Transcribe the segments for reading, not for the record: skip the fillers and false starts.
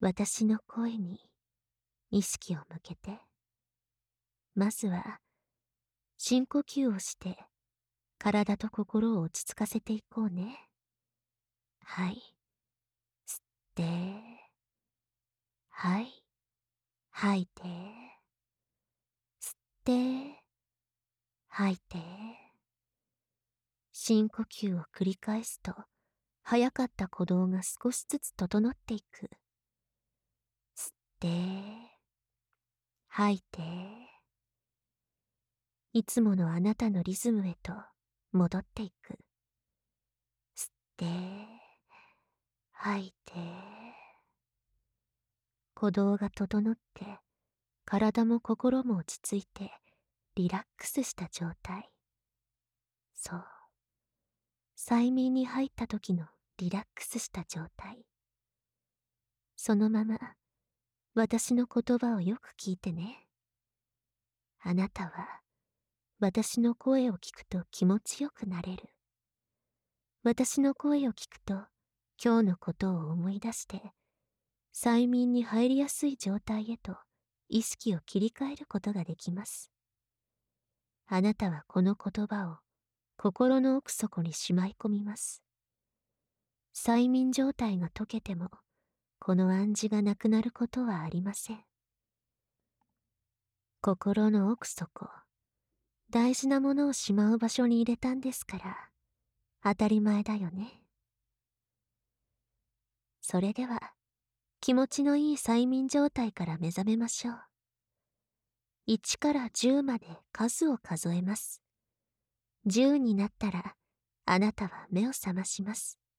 私の声に意識を向けて、まずは深呼吸をして体と心を落ち着かせていこうね。はい。吸って、はい。吐いて、吸って、吐いて。深呼吸を繰り返すと、早かった鼓動が少しずつ整っていく。吸って、吐いて。いつものあなたのリズムへと戻っていく。吸って、吐いて。鼓動が整って、体も心も落ち着いて、リラックスした状態。そう。催眠に入った時のリラックスした状態。そのまま、私の言葉をよく聞いてね。あなたは、私の声を聞くと気持ちよくなれる。私の声を聞くと、今日のことを思い出して、催眠に入りやすい状態へと意識を切り替えることができます。あなたはこの言葉を心の奥底にしまい込みます。催眠状態が解けても、この暗示がなくなることはありません。心の奥底、大事なものをしまう場所に入れたんですから、当たり前だよね。それでは、気持ちのいい催眠状態から目覚めましょう。1から10まで数を数えます。10になったら、あなたは目を覚まします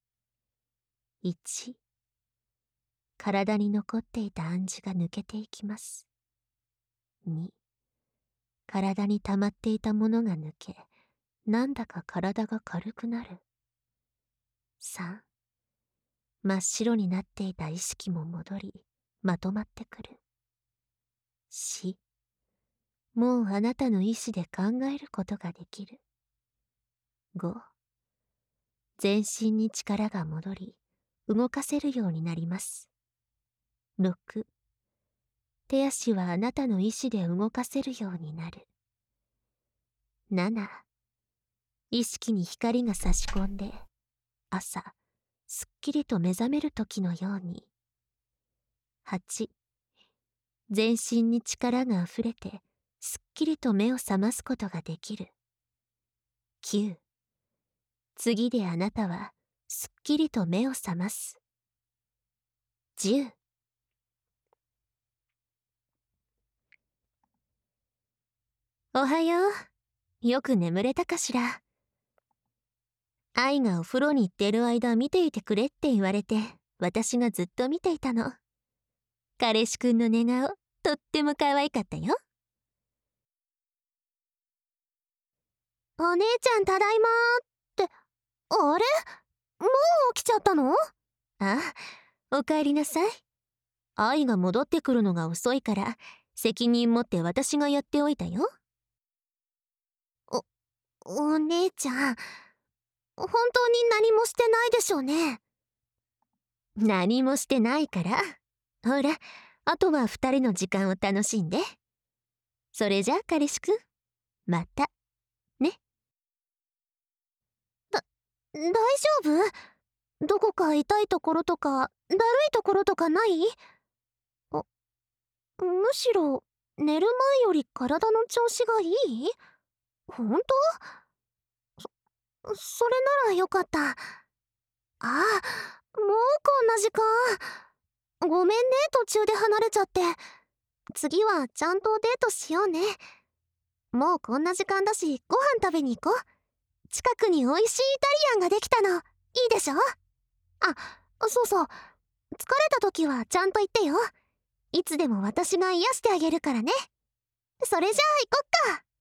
。1、体に残っていた暗示が抜けていきます。2、体に溜まっていたものが抜け、なんだか体が軽くなる。3、真っ白になっていた意識も戻り、まとまってくる。4、もうあなたの意志で考えることができる。5、全身に力が戻り、動かせるようになります。6、手足はあなたの意志で動かせるようになる。7、意識に光が差し込んで、朝、すっきりと目覚める時のように。8、全身に力があふれて、すっきりと目を覚ますことができる。9、次であなたは、すっきりと目を覚ます。10、おはよう。よく眠れたかしら。愛がお風呂に行ってる間見ていてくれって言われて、私がずっと見ていたの。彼氏くんの寝顔、とっても可愛かったよ。お姉ちゃんただいまーって、あれ？もう起きちゃったの？あ、おかえりなさい。愛が戻ってくるのが遅いから、責任持って私がやっておいたよ。お姉ちゃん、本当に何もしてないでしょうね。何もしてないから。ほら、あとは二人の時間を楽しんで。それじゃあ彼氏くん、また、ね。大丈夫？どこか痛いところとか、だるいところとかない？むしろ、寝る前より体の調子がいい？本当？それならよかった。ああ、もうこんな時間。ごめんね、途中で離れちゃって。次はちゃんとデートしようね。もうこんな時間だし、ご飯食べに行こう。近くに美味しいイタリアンができたの。いいでしょ？あ、そうそう。疲れた時はちゃんと言ってよ。いつでも私が癒してあげるからね。それじゃあ行こっか。